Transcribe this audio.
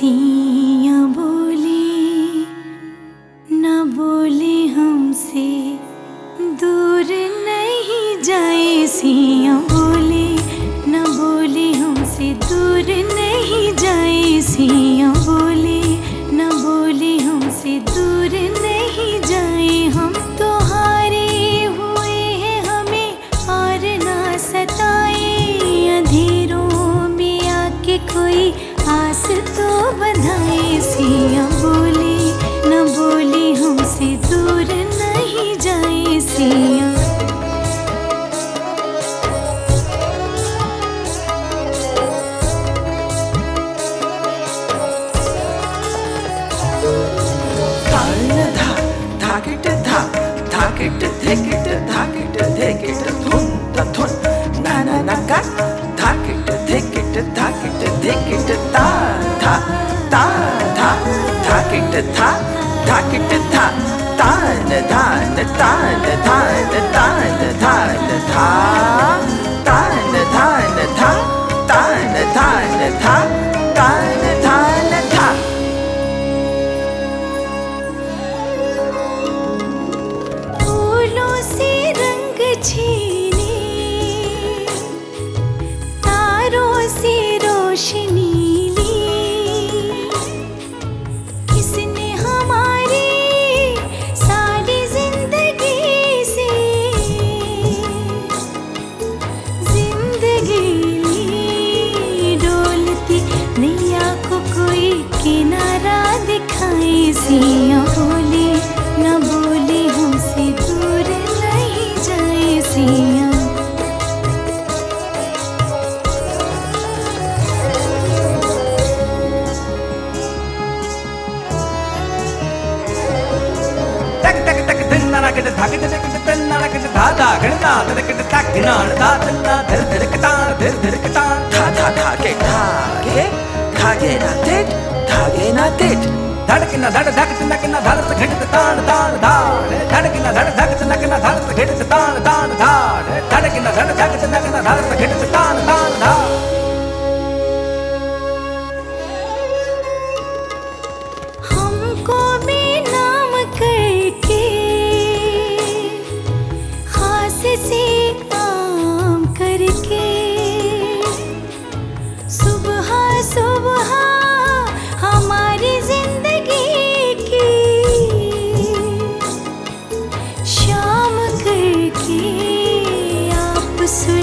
सियां बोली न बोले हमसे दूर नहीं जाए। सियां बोली न बोले हमसे दूर नहीं जाए। सियां बोली न बोले हमसे दूर नहीं जाए। हम तो हारे हुए हैं हमें और ना सताए। अंधेरों में आके कोई आस तो बंधाए। सियां बोली न बोली हमसे दूर नहीं जाए। सियां धाकिट धेकिट धाकिट धेकिट धुन धुन ना ना ना का धाकिट धेकिट धाकिट धेकिट ता धा ता धा धाकिट धा धाकिट धा तान धान तान धान तान धान धा तान धान धा तान धान धा तान धान धा। छीने तारों से रोशनी ली। किसने हमारी सारी जिंदगी से जिंदगी ली। डोलती नैया को कोई किनारा दिखाए। सियां बोली न बोली हमसे दूर नहीं जाए। सियां तक तक तक दिन ना के धागे तक दिन ना के धाधा गणना तक तक ना दा तन्ना धर धर कटान धर धर कटान धा धा धागे धागे धागे ना तेज धागे ना तेज धड़क ना धड़ धक तनक ना धड़ घट तान तान धाड़ धड़क ना धड़ धक तनक ना धड़ घट तान तान धाड़ धड़क ना धड़ धक तनक ना धड़ घट तान तान धाड़। हमको बेनाम करके खास से आम करके सुबह सुबह हमारी जिंदगी की शाम करके आप